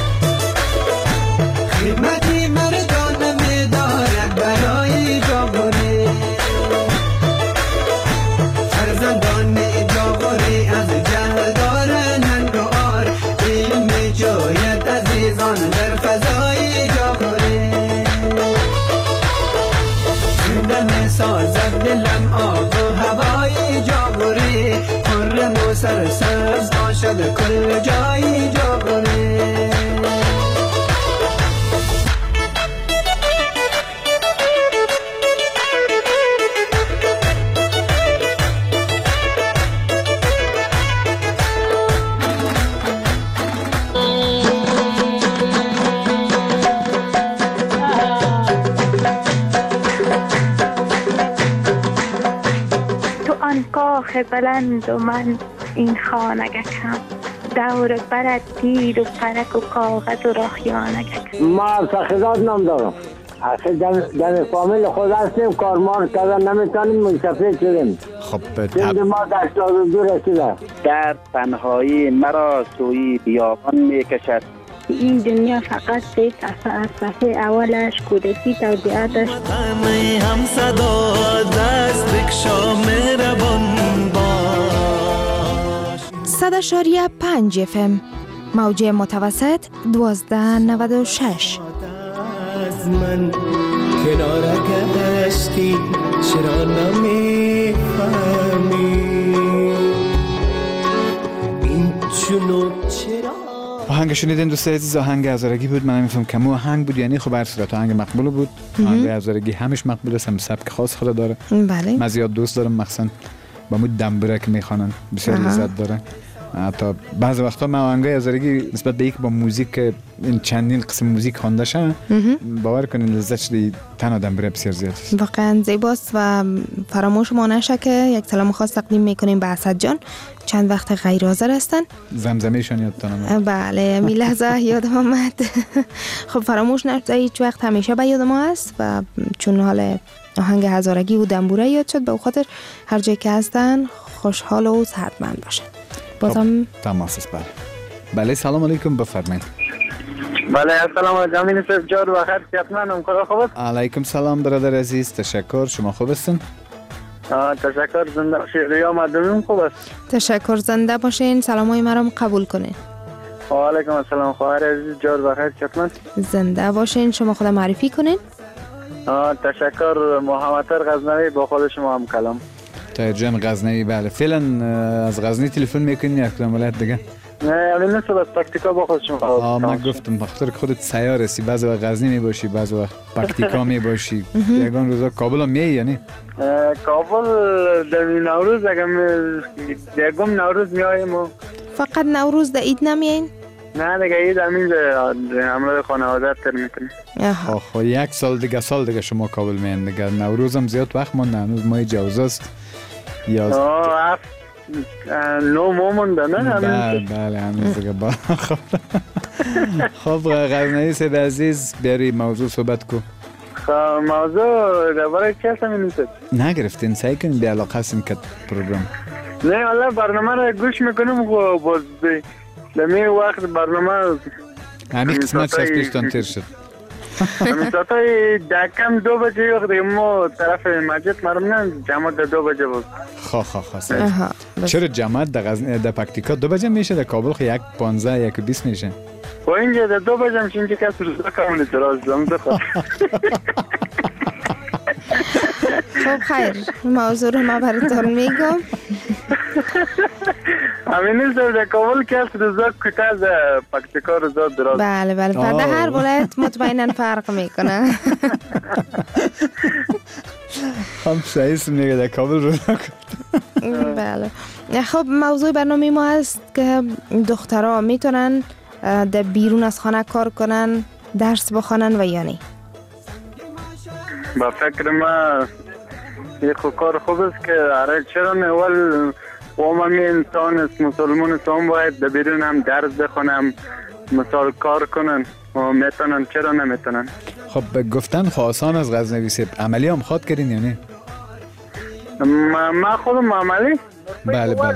خدمتی مردان می دارد برای جاغوری و سر سبز باشد کل جایی جاغوری. کاخ بلند و من این خانگکم، دور برد تیر و پرک و کاغذ و راهیانگکم. ما سخیزات نام دارم. اصلا در فامیل خود هستیم، کارمان کردن نمیتونیم، منصفه شدیم. خب چند ما در 82 رسیده. در تنهایی مرا سوی بیابان میکشد. این دنیا فقط 3 صفحه از صفحه اولش کودکی توضیحاتش. هم صدا دست بکشا مهربان باش. 100.5 FM موج متوسط 1296. از من کنار گشتی چرا نمیفهمی این چونو چرا. آهنگ شنیدین دوستای عزیز، آهنگ هزارگی بود. من نمیفهم کمو آهنگ بود یعنی خب هر صورت آهنگ مقبول بود. آهنگ هزارگی همش مقبول است، هم سبک خاص خود داره. بله. من زیاد دوست دارم، مخصوصا با مو دنبوره که میخوانن بسیار لذت داره. حتی بعض وقتا من آهنگ هزارگی نسبت به یک با موزیک این چندین قسم موزیک خوانده شه باور کنین لذت شدی تنها دنبوره بسیار زیاد است. واقعا زیباست و فراموش ما نشه که یک سلام خاص تقدیم میکنیم به اسد جان. چند وقت غیر حاضر هستن. زمزمه‌شان یادتون اومد؟ بله می لحظه یادم آمد. خب فراموش نشده، هیچ وقت همیشه به یاد ما است و چون حال آهنگ هزارگی و دنبوره یاد شد به خاطر هر جای که هستن خوشحال و صحتمند باشن. بازم تماس است. بله سلام علیکم، بفرمایید. بله السلام جمیل صاحب، جار و خیر خدمتتون. خدا خوب است؟ علیکم سلام برادر عزیز، تشکر. شما خوب هستین؟ تشکر. زنده باشید. ریا مردمیم خوب است؟ تشکر، زنده باشین. سلامای مرا قبول کنین. و علیکم السلام خواهر عزیز، جار و خیر خدمت. زنده باشین. شما خود معرفی کنین. تشکر. محمد غزنوی با خود شما هم کلام. طاهر جان غزنوی. بله فعلا از غزنی تلفن میکنین یا کدام ولایت دیگه؟ نه الان مثل از پکتیکا با خود شما. من گفتم بخاطر که خودت سیار هستی، بعضی وقت غزنی میباشی بعضی وقت پکتیکا میباشی. یگان روزا کابل هم میای یعنی؟ کابل در نوروز اگه یکم نوروز میایم. فقط نوروز در عید نمیاین؟ نه دیگه عید همین همراه خانواده تر میکنیم. خب یک سال دیگه شما کابل میاین دیگه. نوروز هم زیاد وقت مونده، هنوز ماه جوزه است. یا نو مونده نه؟ بله هنوز دیگه. خب غزنوی صاحب عزیز بیاری موضوع صحبت کو. موضوع درباره چی هست می‌نویسید؟ نگرفتین سعی کنین به علاقه هستین که پروگرام. نه والله برنامه رو گوش میکنیم و باز دمی وقت برنامه همین قسمت از پیشتان تیر شد. مثلا دکم 2 بجه وقت ما طرف مسجد مرمونن جماعت 2 بجه بود. چرا جماعت در پکتیکا 2 بجه میشه؟ در کابل خو 1:15 1:20 میشه. و اینجا در 2 بجه میشه، اینجا کسی روزا کامل اعتراض دارم. خب خیر موضوع رو ما براتون میگم. همین است در کابل کسی روزا کتا در پکتیکا روزا دراز. بله بله در هر ولایت مطمئنا فرق میکنه. هم سعیس میگه در کابل روزا. بله خب موضوع برنامه ما هست که دخترها میتونن در بیرون از خانه کار کنن، درس بخونن و یا نه؟ با فکر ما یک کار خوب است که آره چرا نه، اول عمومی انسان است، مسلمان انسان باید در بیرون هم درس بخونن، مثال کار کنن و میتونن، چرا نمیتونن؟ خب گفتن خواستان از غزنوی صاحب عملی هم خواد کردین یا نه؟ ما خودم عملی؟ بله بله.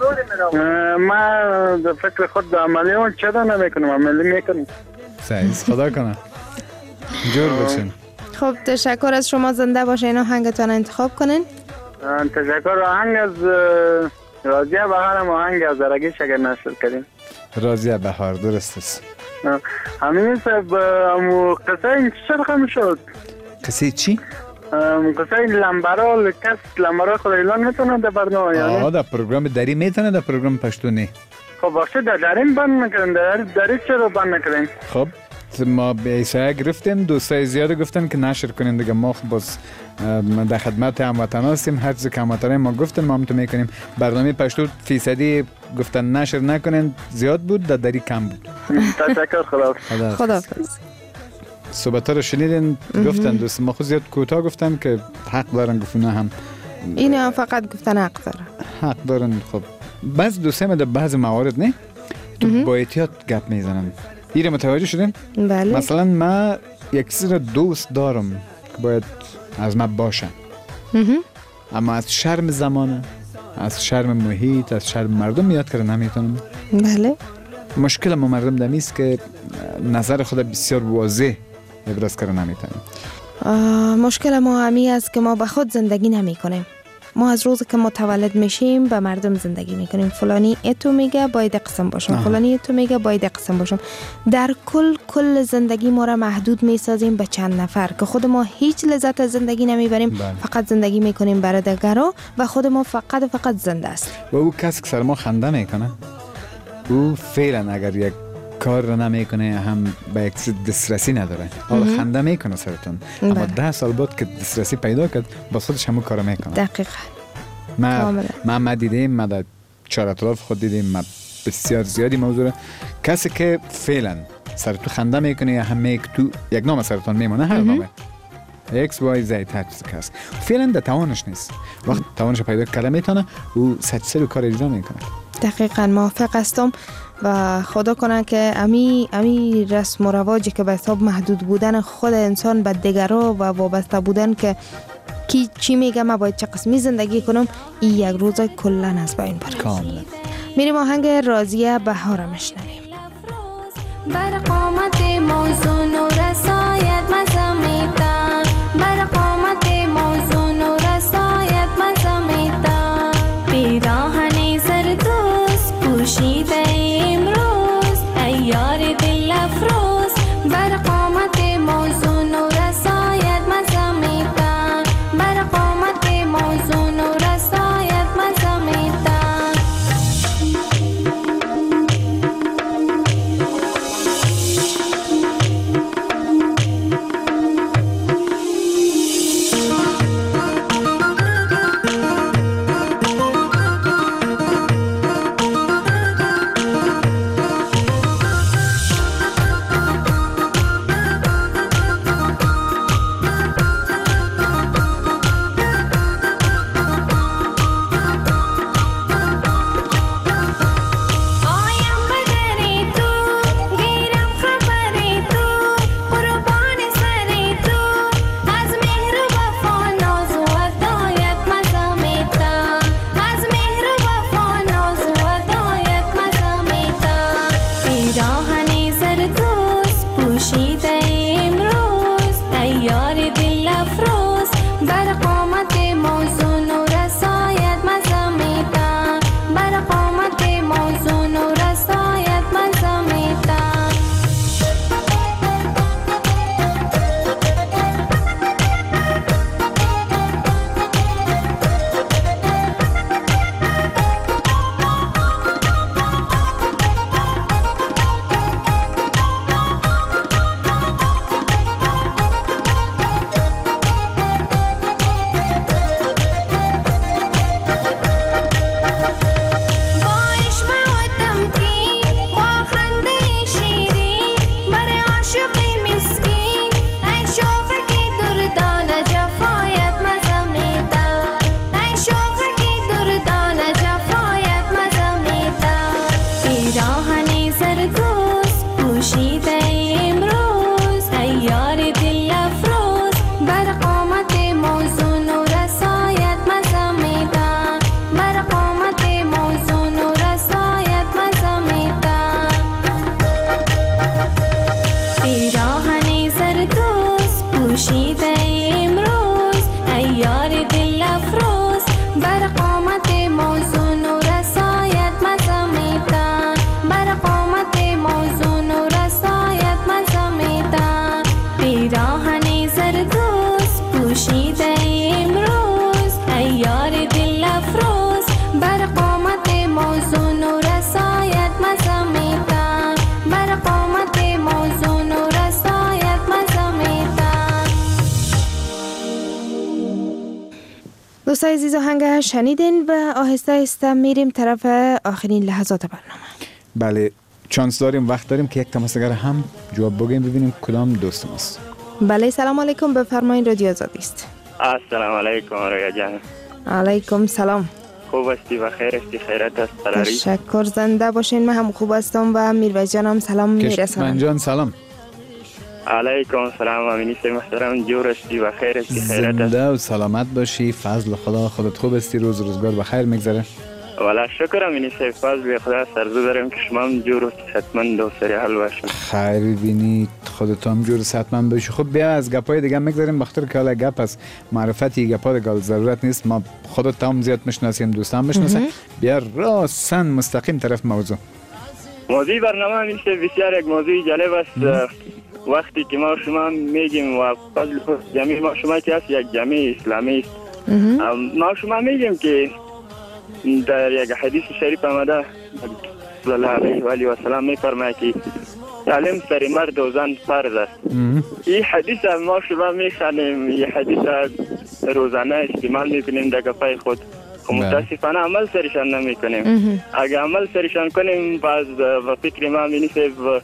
ما در فکر خود عملی هم چرا نمیکنم، عملی میکنم. سعیز خدا کنه جور باشین. خب تشکر از شما، زنده باشین. آهنگتون انتخاب کنین. تشکر. آهنگ از راضیه بهار هم آهنگ از هزارگی شگر نشر کردیم. راضیه بهار درست است. همین صاحب قصه این چی شد خم شد؟ قصه چی؟ قصه لمبرا کس لمبرا خود اعلان میتونه در برنامه یعنی؟ در پروگرام دری میتونه، در پروگرام پشتو نه. خب باشه درین بند نکردیم، دری چرا بند نکردیم؟ خب ما به ایسایه گرفتیم، دوستای زیاده گفتن که نشر کنین دیگه. ما خب باز در خدمت هموطن هستیم، هر چیزی که هموطن ما گفتن ما هم تو میکنیم. برنامه پشتو فیصدی گفتن نشر نکنین زیاد بود، در دری کم بود. تشکر، خداحافظ. صحبت رو شنیدین، گفتن دوست ما خود زیاد کوتاه گفتن که حق دارن گفتن هم. این هم فقط گفتن حق دارن. حق دارن. خب بعض دوستای ما در بعض موارد نه تو با احتیاط گپ میزنن. ایره متوجه شدین؟ بله. مثلا ما یک چیز دوست دارم که باید از ما باشه، اما از شرم زمانه، از شرم محیط، از شرم مردم یاد کرده نمیتونم. بله. مشکل ما مردم دمیست که نظر خود بسیار واضح ابراز کرده نمیتونیم. مشکل ما همی است که ما به خود زندگی نمی کنیم. ما از روزی که متولد میشیم به مردم زندگی میکنیم. فلانی اتو میگه باید قسم باشم، فلانی اتو میگه باید قسم باشم. در کل زندگی ما را محدود میسازیم به چند نفر که خود ما هیچ لذت از زندگی نمیبریم. فقط زندگی میکنیم برای دیگران و خود ما فقط زنده است. و او کسی که سر ما خنده میکنه، او فعلا اگر یک کار رو نمیکنه هم به یک دسترسی نداره. حالا خنده میکنه سرتون، اما 10 سال بعد که دسترسی پیدا کرد با خودش همون کارو میکنه. دقیقاً. ما دیدیم، ما در چهار اطراف خود دیدیم، ما بسیار زیادی موضوع کسی که فعلا سر تو خنده میکنه یا هم تو یک نام سرتون میمونه، هر نامه ایکس وای زد هر چیزی که هست فعلا در توانش نیست. وقت توانش پیدا کرده میتونه او سچسر کار اجرا میکنه. دقیقاً موافق هستم و خدا کنه که امی رسم و رواجی که به حساب محدود بودن خود انسان به دیگران و وابسته بودن که کی چی میگه ما باید چه قسمی زندگی کنم، این یک روز کلن از بین بره. کاملا. میریم آهنگ راضیه بهار میشنویم. بر قامت موزون و رسایت مزمیدن، بر قامت موزون و رسایت مزمیدن، بیراهنی زردوز پوشیده امروز ایار دل افروز، بر قامت موزون و رسایت مزمیدن، بر قامت موزون و رسایت مزمیدن. دوستای عزیز آهنگ شنیدین و آهسته آهسته میریم طرف آخرین لحظات برنامه. بله چانس داریم، وقت داریم که یک تماسگر هم جواب بگیم ببینیم کدام دوستم است. بله سلام علیکم، بفرمایید رادیو آزادی است. السلام علیکم رویا جان. علیکم سلام. خوب هستی و خیر هستی؟ خیرت است قراری؟ تشکر، زنده باشین. من هم خوب هستم و میرویس جانم سلام میرسانم. کشمن جان سلام. علیکم سلام امینی محترم، جور هستی و خیر هستی؟ خیرت است؟ زنده و سلامت باشی، فضل خدا. خودت خوب هستی؟ روز روزگار بخیر میگذره؟ والا شکر امینی فضل خدا سرزو دارم که شما هم جور و صحتمند و سری حال باشین. خیر ببینید، خودت هم جور و صحتمند باشی. خب بیا از گپای دیگه میگذریم، بخاطر که حالا گپ از معرفتی گپا دیگه ضرورت نیست. ما خودت هم زیاد میشناسیم، دوستان میشناسن. بیا راستن مستقیم طرف موضوع برنامه امینی بسیار یک موضوع جالب است. وقتی که ما شما میگیم و فضل جمعی ما شما که هست یک جمعی اسلامی است، ما شما میگیم که در یک حدیث شریف آمده صلی الله علیه و آله و سلام میفرماید که تعلیم سر مرد و زن فرض است. این حدیث ما شما میخوانیم، این حدیث روزانه استعمال میکنیم در گپای خود، متاسفانه عمل سرشان نمیکنیم. اگر عمل سرشان کنیم باز و فکر ما می‌نیسه و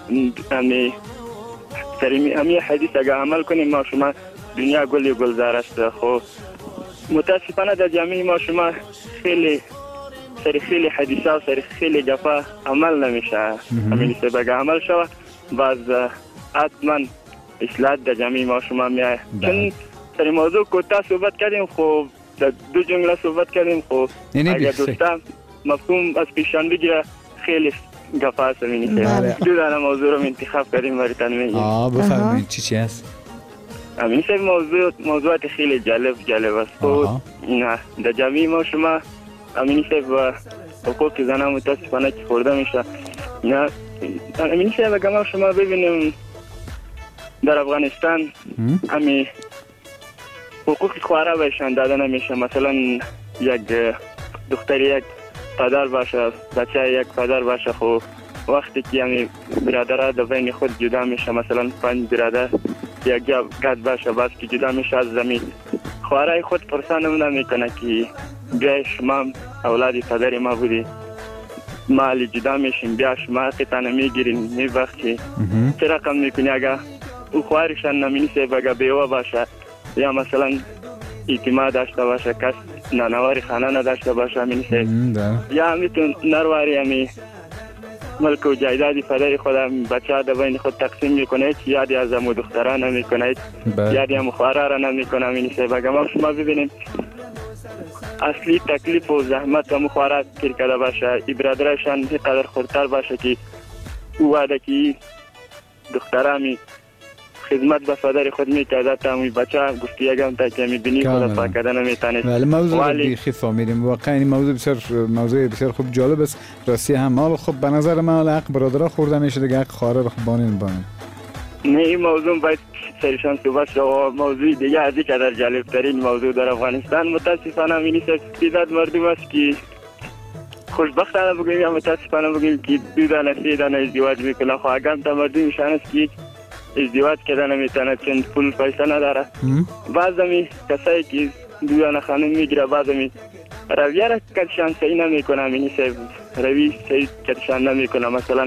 همین حدیث اگر عمل کنیم ما شما دنیا گل گلزار است. خب متاسفانه در جامعه ما شما خیلی حدیثا و خیلی گفا عمل نمیشه. همین سبب عمل شود باز حتما اصلاح در جامعه ما شما میاد. چون سر موضوع کوتاه صحبت کردیم، خب دو جمله صحبت کردیم. خب اگر دوستا مفهوم از پیشان بگیره خیلی گفا است. همین دو دانه موضوع رو انتخاب کردیم براتون میگیم. بفرمایید چی هست؟ همین موضوعات خیلی جالب است. خب نه در جامعه ما شما امینی صاحب حقوق زنان متاسفانه که خورده میشه. نه امینی صاحب اگر ما شما ببینیم در افغانستان همین حقوق خواره بهشان داده نمیشه. مثلا یک دختر یک پدر باشه، بچه یک پدر باشه، خب وقتی که همین برادرها در بین خود جدا میشه، مثلا 5 برادر یک جا گد باشه، بعد که جدا میشه از زمین، خواره خود پرسان نمیکنه که بیا شما اولادی پدر ما بودی، مالی جدا میشیم، بیا شما حقیقتانه میگیرین میبخشی. چه رقم میکنی اگر او خوارشان نمینیسه بگه بیوه باشه یا مثلا اعتماد داشته باشه، کس نانواری خانه نداشته باشه همینیسه، یا همیتون نرواری همی ملک و جایدادی پدر خود بچه ها در بین خود تقسیم میکنه، یادی از امو دخترها نمیکنه، یادی امو خواره را نمیکنه همینیسه. بگه ما شما ببینیم اصلی تکلیف و زحمت و مخوارات کرده باشه، ای برادرشان اینقدر خودتر باشه که او وعده که دخترامی خدمت به پدر خود میکرده تا امی بچه گفتی یکم تا که میبینی خود پاکده نمیتانید. ولی موضوع بیخی فهمیدیم، واقعا این موضوع بسیار خوب جالب است. راستی هم حال خب به نظر من حق برادرها خورده میشه دیگه، حق خواهر رو خب بانین. نه این موضوع باید سرشان صحبت شد و موضوع دیگه از این قدر جالب ترین موضوع در افغانستان متاسفانه همینی تعداد مردم است که خوشبختانه بگیم یا متاسفانه بگیم که 2 دانه 3 دانه ازدواج میکنه. خب اگر تا مردمشان است که ازدواج کردن نمیتونه چون پول پیسه نداره، بعض همی کسایی که 2 دانه خانم میگیره بعض همی رویه را کدشان صحیح نمیکنه، همینی روی صحیح کدشان نمیکنه. مثلا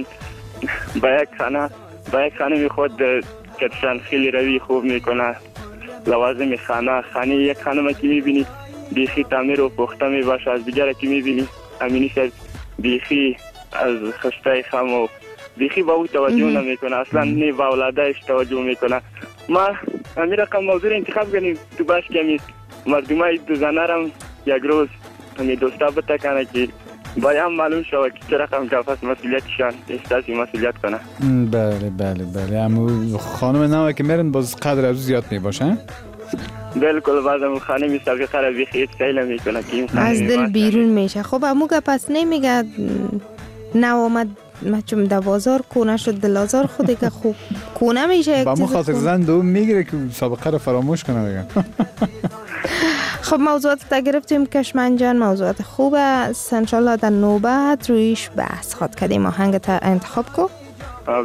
با یک خانم خود کدشان خیلی روی خوب میکنه، لوازم خانه یک خانم که میبینی بیخی تعمیر و پخته میباشه، از دیگر که میبینی همینی بیخی از خسته خم و بیخی با او توجه نمیکنه، اصلا نه با اولادش توجه میکنه. ما همین رقم موضوع انتخاب کنیم تو باش که همین مردمای دو زنه را یک روز همین دوستا بتکنه که باید معلوم شود که چه رقم کفاست مسئولیتشان احساسی مسئولیت کنه. بله اما خانم نوه که میرن باز قدر از زیاد میباشن. بالکل بعضم خانمی سابقه را بیخی سیل میکنه که این از دل بیرون میشه. خب امو پس نمیگه نو آمد مچم در بازار کونه شد دلازار خودی که خوب کونه میشه. با مو خاطر زن دو میگیره که سابقه رو فراموش کنه دیگه. خب موضوعات تا گرفتیم کشمن جان، موضوعات خوب است، انشالله در نوبت رویش بحث خواد کردیم. آهنگ تا انتخاب کو.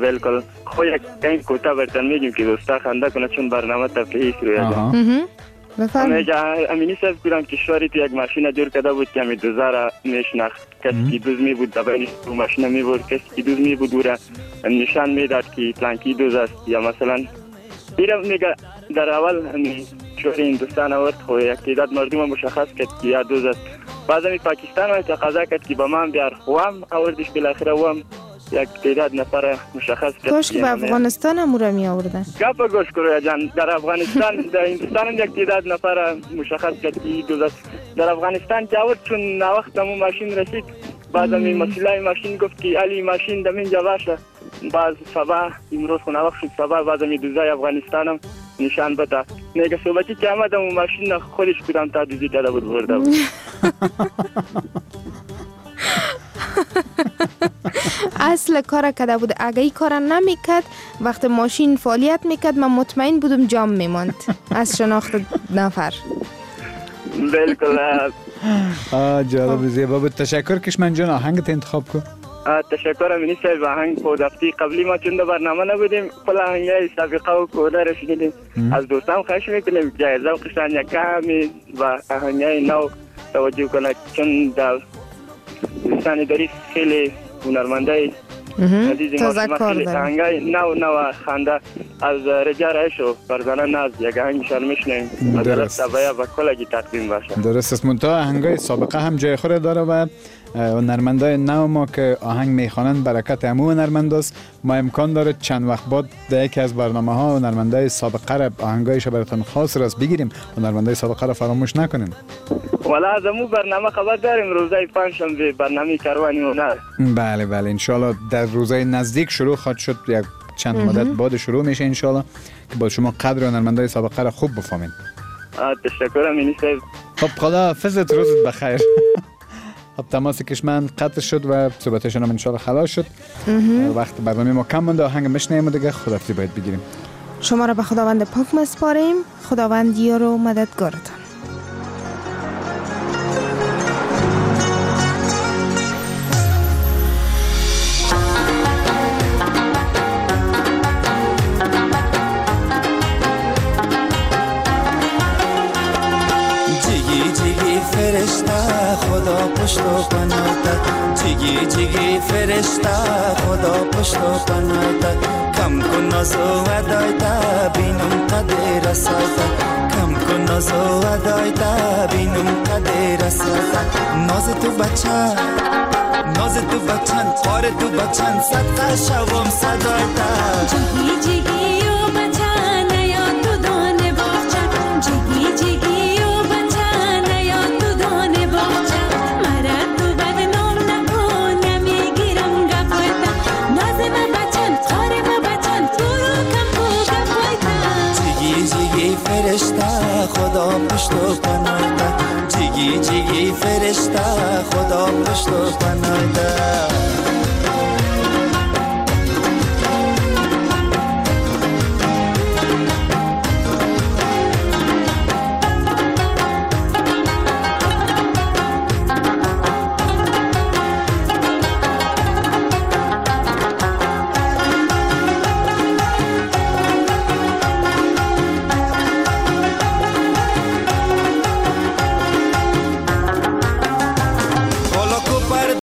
بالکل خو یک این کوتاه برتن میگیم که دوستا خنده کنه چون برنامه تفریحی شروع شده. بفرمایید. امینی صاحب بودم که شوری تو یک ماشین دور کده بود که می دوزه را میشناخت. کسی که دوز می بود دبایش رو ماشین می بود، کسی که دوز می بود او نشان میداد که پلانکی دوز است. یا مثلا بیرم میگه در اول شوری هندوستان آورد خو یک تعداد مردم مشخص کرد که یا دوز است. بعد می پاکستان ها تقاضا کرد که با من بیار خوام آوردش بالاخره وام یک تعداد نفر مشخص کرد. کاش که به افغانستان هم را می آوردن. گپ گوش کرویا جان، در افغانستان در هندوستان هم یک تعداد نفر مشخص کرد که دوز است. در افغانستان که آورد چون وقت همون ماشین رسید بعد می مسئله ماشین گفت که علی ماشین دم اینجا باشه. بعد صبح امروز خونه وقت شد صبح بعد می دوزای افغانستان هم نشان بده. میگه صحبتی که آمد همون ماشین خودش کدام تا دوزی داده بود برده بود. اصل کار کرده بود. اگه این کار نمیکرد وقت ماشین فعالیت میکرد من مطمئن بودم جام میماند از شناخت نفر. بالکل. جالب زیبا بود. تشکر کشمن جان. آهنگت انتخاب کن. تشکر امینی صاحب. آهنگ خود هفته قبلی ما چون برنامه نبودیم کل آهنگای سابقه و کوده رسیدیم. از دوستان خواهش میکنیم جایزه و قشان یک کمی و آهنگای نو توجه کنند چون در دوستان داری خیلی هنرمندای عزیز ما خیلی آهنگای نو خنده از رجا رایش و فرزانه ناز یک آهنگشان میشنیم از درست تبایه و کلگی تقدیم باشه. درست است. منتها آهنگای سابقه هم جای خود داره و هنرمندای نو ما که آهنگ میخوانند برکت همو هنرمنداست. ما امکان داره چند وقت بعد در یکی از برنامه ها هنرمندای سابقه را آهنگایش براتون خاص راست بگیریم. هنرمندای سابقه را فراموش نکنین. والا از همو برنامه خبر داریم روزای پنجشنبه برنامه کاروانی هنر. بله بله انشالله در روزای نزدیک شروع خواهد شد. یک چند مدت بعد شروع میشه انشالله که با شما قدر هنرمندای سابقه را خوب بفهمین. تشکر امینی صاحب. خب خدا حافظت. روزت بخیر. خب تماس کشمن قطع شد و صحبتشون هم انشالله خلاص شد. وقت برنامه ما کم مونده. آهنگ میشنیم و دیگه خداحافظی باید بگیریم. شما را به خداوند پاک میسپاریم. خداوند یار و مددگارتان. فرشته خدا پشت و پناهت جیگی جیگی فرشته خدا پشت و پناهت کم کن ناز و ودایتا بینم قدر رسالتا کم کن ناز و ودایتا بینم قدر رسالتا ناز تو بچن خار تو بچن صدقه شوم صدایتا جیگی جیگی و بچن یا تو دانه باچن جیگی جیگی فرشته خدا پشت و پناهت جیگی جیگی فرشته خدا پشت و پناهت